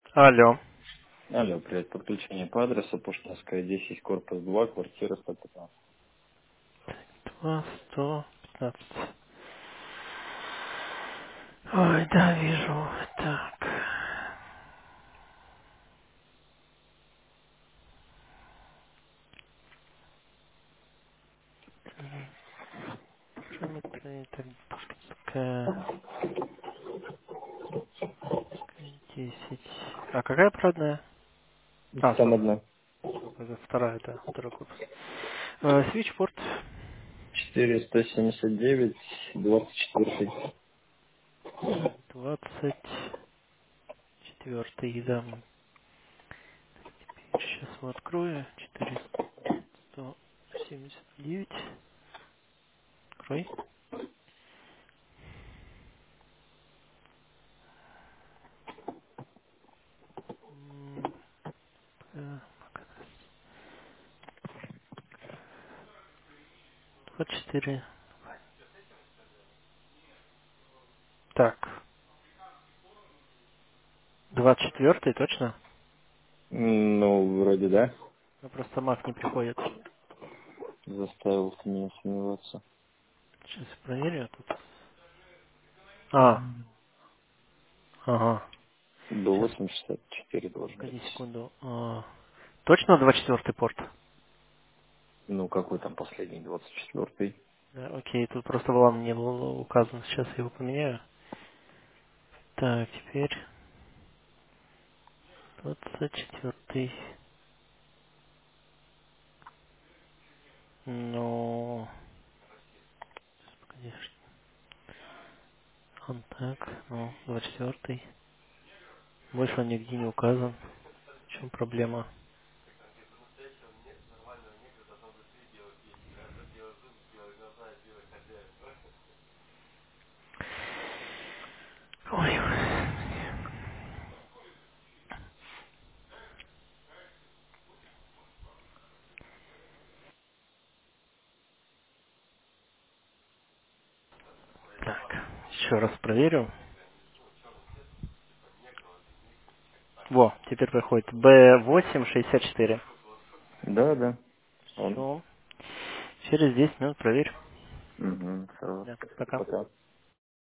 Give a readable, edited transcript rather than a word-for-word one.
Алло. Алло, привет. Подключение по адресу Пушкинская, 10, корпус 2, квартира 115. 115. Ой, да, вижу. Так. Джометри, так, Пушкинская, 10. А какая парадная? А, Там стоп. одна. Стоп, это вторая, это второй корпус. Свитчпорт. 479, 24. 24, да. Сейчас его открою. 479. Открой. М, э, 24. Так. 24, точно? Ну, вроде да. Ну, просто Мак не приходит. Заставил ты меня сомневаться. Сейчас я проверю тут. А, ага. До Сейчас, 864 должен погоди быть. секунду. Точно 24 порт? Ну, какой там последний, 24? Да, окей, тут просто валан не был указан. Сейчас я его поменяю. Так, теперь 24. Ну, конечно. Он так, ну, 24. Больше он нигде не указан. В чем проблема? Ой. Так, еще раз проверю. Во, теперь приходит B864. Да, да. Он. Все. Через 10 минут проверь. Угу, сразу. Да, Спасибо, пока. пока.